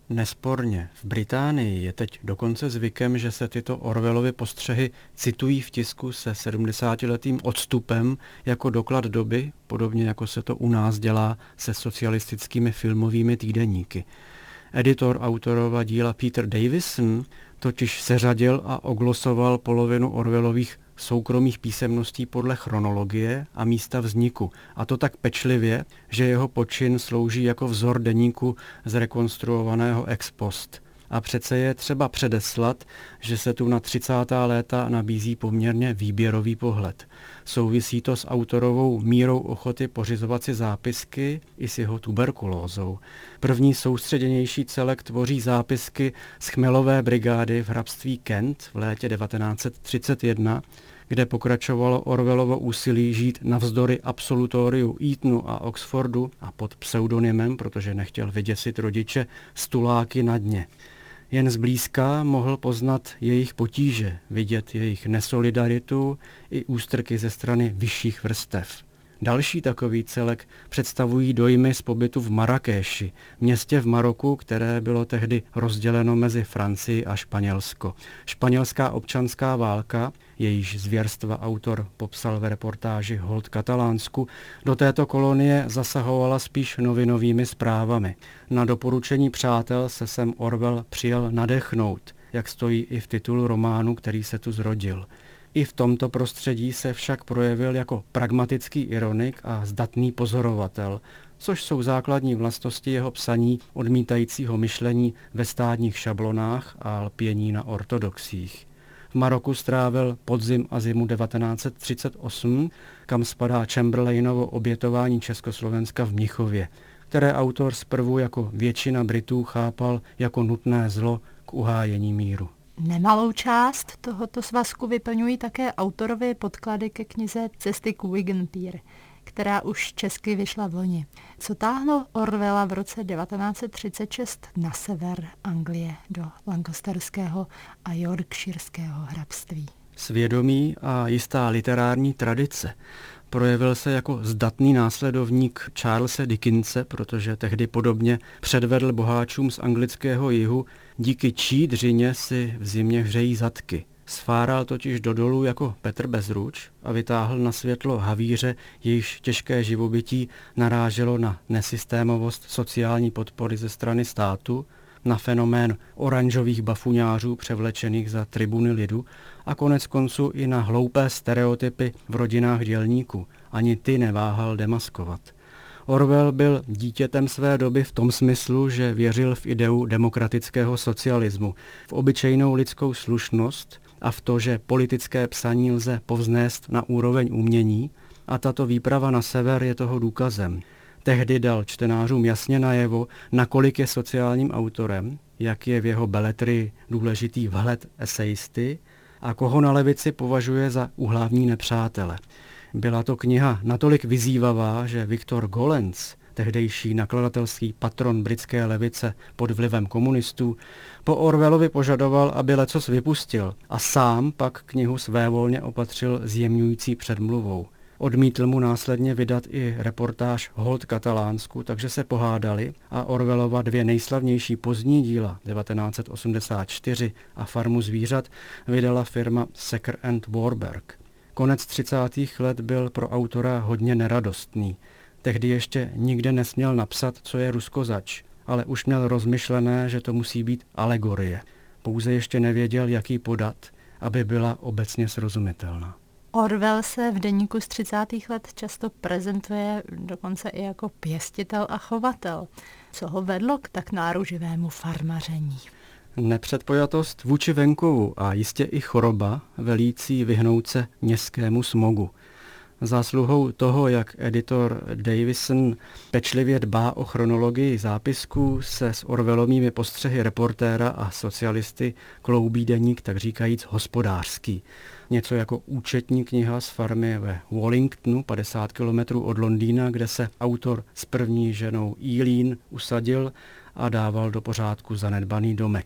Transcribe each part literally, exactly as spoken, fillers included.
Nesporně. V Británii je teď dokonce zvykem, že se tyto Orwellovy postřehy citují v tisku se sedmdesátiletým odstupem jako doklad doby, podobně jako se to u nás dělá se socialistickými filmovými týdeníky. Editor autorova díla Peter Davison totiž seřadil a oglosoval polovinu Orwellových soukromých písemností podle chronologie a místa vzniku. A to tak pečlivě, že jeho počin slouží jako vzor deníku zrekonstruovaného ex post. A přece je třeba předeslat, že se tu na třicátá léta nabízí poměrně výběrový pohled. Souvisí to s autorovou mírou ochoty pořizovat si zápisky i s jeho tuberkulózou. První soustředěnější celek tvoří zápisky z Chmelové brigády v hrabství Kent v létě devatenáct set třicet jedna, kde pokračovalo Orwellovo úsilí žít navzdory absolutoriu Eatonu a Oxfordu a pod pseudonymem, protože nechtěl vyděsit rodiče, Stuláky na dně. Jen zblízka mohl poznat jejich potíže, vidět jejich nesolidaritu i ústrky ze strany vyšších vrstev. Další takový celek představují dojmy z pobytu v Marrakéši, městě v Maroku, které bylo tehdy rozděleno mezi Francii a Španělsko. Španělská občanská válka, jejíž zvěrstva autor popsal v reportáži Hold Katalánsku, do této kolonie zasahovala spíš novinovými zprávami. Na doporučení přátel se sem Orwell přijel nadechnout, jak stojí i v titulu románu, který se tu zrodil. I v tomto prostředí se však projevil jako pragmatický ironik a zdatný pozorovatel, což jsou základní vlastnosti jeho psaní odmítajícího myšlení ve stádních šablonách a lpění na ortodoxích. V Maroku strávil podzim a zimu devatenáct set třicet osm, kam spadá Chamberlainovo obětování Československa v Mnichově, které autor zprvu jako většina Britů chápal jako nutné zlo k uhájení míru. Nemalou část tohoto svazku vyplňují také autorovy podklady ke knize Cesty k Wigan Pier, která už česky vyšla v loni. Co táhlo Orwella v roce devatenáct set třicet šest na sever Anglie do Lancasterského a Yorkshireského hrabství? Svědomí a jistá literární tradice. Projevil se jako zdatný následovník Charlese Dickense, protože tehdy podobně předvedl boháčům z anglického jihu díky čí dřině si v zimě hřejí zadky. Sfáral totiž do dolů jako Petr Bezruč a vytáhl na světlo havíře, jejichž těžké živobytí naráželo na nesystémovost sociální podpory ze strany státu, na fenomén oranžových bafuňářů převlečených za tribuny lidu a konec konců i na hloupé stereotypy v rodinách dělníků. Ani ty neváhal demaskovat. Orwell byl dítětem své doby v tom smyslu, že věřil v ideu demokratického socialismu, v obyčejnou lidskou slušnost a v to, že politické psaní lze povznést na úroveň umění, a tato výprava na sever je toho důkazem. Tehdy dal čtenářům jasně najevo, nakolik je sociálním autorem, jak je v jeho beletrii důležitý vhled esejisty a koho na levici považuje za úhlavní nepřátele. Byla to kniha natolik vyzývavá, že Viktor Gollancz, tehdejší nakladatelský patron britské levice pod vlivem komunistů, po Orwellovi požadoval, aby lecos vypustil a sám pak knihu svévolně opatřil zjemňující předmluvou. Odmítl mu následně vydat i reportáž Hold Katalánsku, takže se pohádali a Orwellova dvě nejslavnější pozdní díla devatenáct set osmdesát čtyři a Farmu zvířat vydala firma Sacker and Warburg. Konec třicátých let byl pro autora hodně neradostný. Tehdy ještě nikde nesměl napsat, co je Ruskozač, ale už měl rozmyšlené, že to musí být alegorie. Pouze ještě nevěděl, jak ji podat, aby byla obecně srozumitelná. Orwell se v deníku z třicátých let často prezentuje dokonce i jako pěstitel a chovatel. Co ho vedlo k tak náruživému farmaření? Nepředpojatost vůči venkovu a jistě i choroba velící vyhnout se městskému smogu. Zásluhou toho, jak editor Davison pečlivě dbá o chronologii zápisků, se s Orwellovými postřehy reportéra a socialisty kloubí deník, tak říkajíc hospodářský. Něco jako účetní kniha z farmy ve Wallingtonu, padesát kilometrů od Londýna, kde se autor s první ženou Eileen usadil a dával do pořádku zanedbaný domek.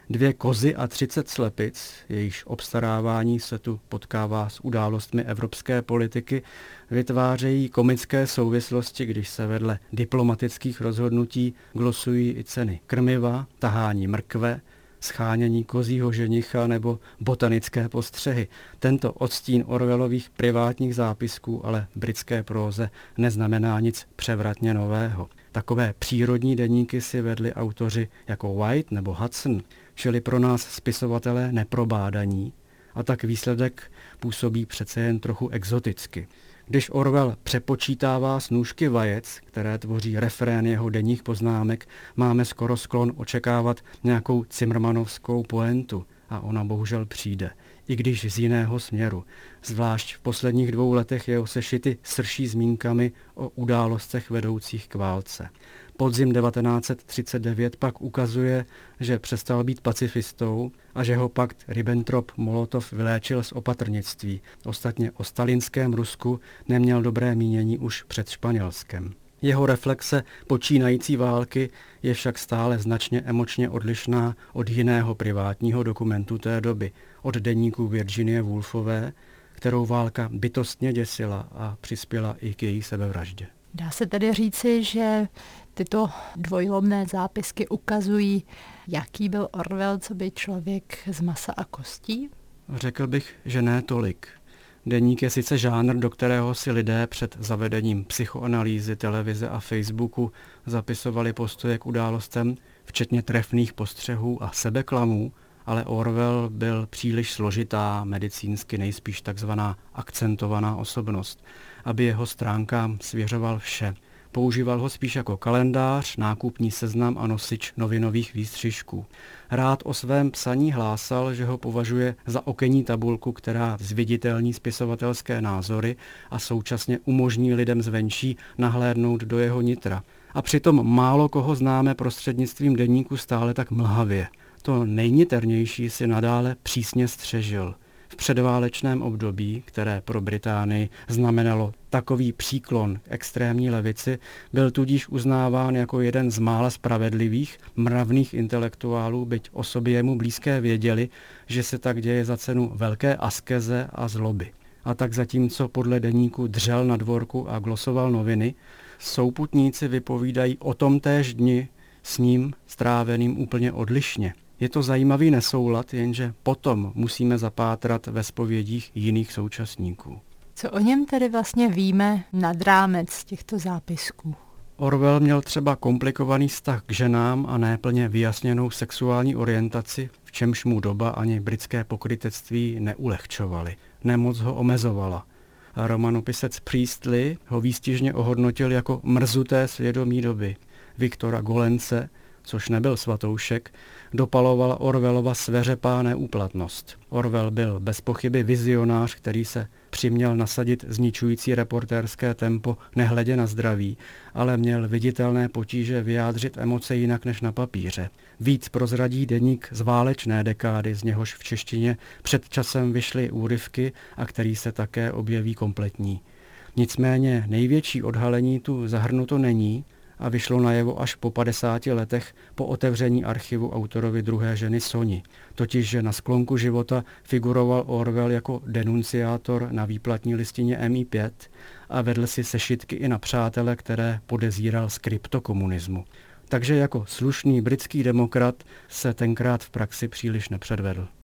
Dvě kozy a třicet slepic, jejichž obstarávání se tu potkává s událostmi evropské politiky, vytvářejí komické souvislosti, když se vedle diplomatických rozhodnutí glosují i ceny krmiva, tahání mrkve, schánění kozího ženicha nebo botanické postřehy. Tento odstín Orwellových privátních zápisků ale britské próze neznamená nic převratně nového. Takové přírodní deníky si vedli autoři jako White nebo Hudson, čili pro nás spisovatelé neprobádaní, a tak výsledek působí přece jen trochu exoticky. Když Orwell přepočítává snůžky vajec, které tvoří refrén jeho denních poznámek, máme skoro sklon očekávat nějakou cimrmanovskou poentu a ona bohužel přijde, i když z jiného směru. Zvlášť v posledních dvou letech jeho sešity srší zmínkami o událostech vedoucích k válce. Podzim devatenáct set třicet devět pak ukazuje, že přestal být pacifistou a že ho pakt Ribbentrop-Molotov vyléčil z opatrnictví. Ostatně o stalinském Rusku neměl dobré mínění už před Španělskem. Jeho reflexe počínající války je však stále značně emočně odlišná od jiného privátního dokumentu té doby, od deníku Virginie Woolfové, kterou válka bytostně děsila a přispěla i k její sebevraždě. Dá se tedy říci, že tyto dvojlomné zápisky ukazují, jaký byl Orwell, co by člověk z masa a kostí? Řekl bych, že ne tolik. Deník je sice žánr, do kterého si lidé před zavedením psychoanalýzy, televize a Facebooku zapisovali postoje k událostem, včetně trefných postřehů a sebeklamů, ale Orwell byl příliš složitá, medicínsky nejspíš takzvaná akcentovaná osobnost, aby jeho stránkám svěřoval vše. Používal ho spíš jako kalendář, nákupní seznam a nosič novinových výstřižků. Rád o svém psaní hlásal, že ho považuje za okenní tabulku, která zviditelní spisovatelské názory a současně umožní lidem zvenčí nahlédnout do jeho nitra. A přitom málo koho známe prostřednictvím deníku stále tak mlhavě. To nejniternější si nadále přísně střežil. V předválečném období, které pro Británii znamenalo takový příklon k extrémní levici, byl tudíž uznáván jako jeden z mála spravedlivých, mravných intelektuálů, byť osoby jemu blízké věděli, že se tak děje za cenu velké askeze a zloby. A tak zatímco podle deníku dřel na dvorku a glosoval noviny, souputníci vypovídají o tom též dni s ním stráveným úplně odlišně. Je to zajímavý nesoulad, jenže potom musíme zapátrat ve zpovědích jiných současníků. Co o něm tedy vlastně víme nad rámec těchto zápisků? Orwell měl třeba komplikovaný vztah k ženám a neplně vyjasněnou sexuální orientaci, v čemž mu doba ani britské pokrytectví neulehčovaly. Nemoc ho omezovala. A romanopisec Priestley ho výstižně ohodnotil jako mrzuté svědomí doby. Viktora Golence, což nebyl svatoušek, dopalovala Orwellova sveřepá neúplatnost. Orwell byl bez pochyby vizionář, který se přiměl nasadit zničující reportérské tempo nehledě na zdraví, ale měl viditelné potíže vyjádřit emoce jinak než na papíře. Víc prozradí deník z válečné dekády, z něhož v češtině před časem vyšly úryvky a který se také objeví kompletní. Nicméně největší odhalení tu zahrnuto není a vyšlo najevo až po padesáti letech po otevření archivu autorovi druhé ženy Soni. Totiž, že na sklonku života figuroval Orwell jako denunciátor na výplatní listině M I pět a vedl si sešitky i na přátele, které podezíral z kryptokomunismu. Takže jako slušný britský demokrat se tenkrát v praxi příliš nepředvedl.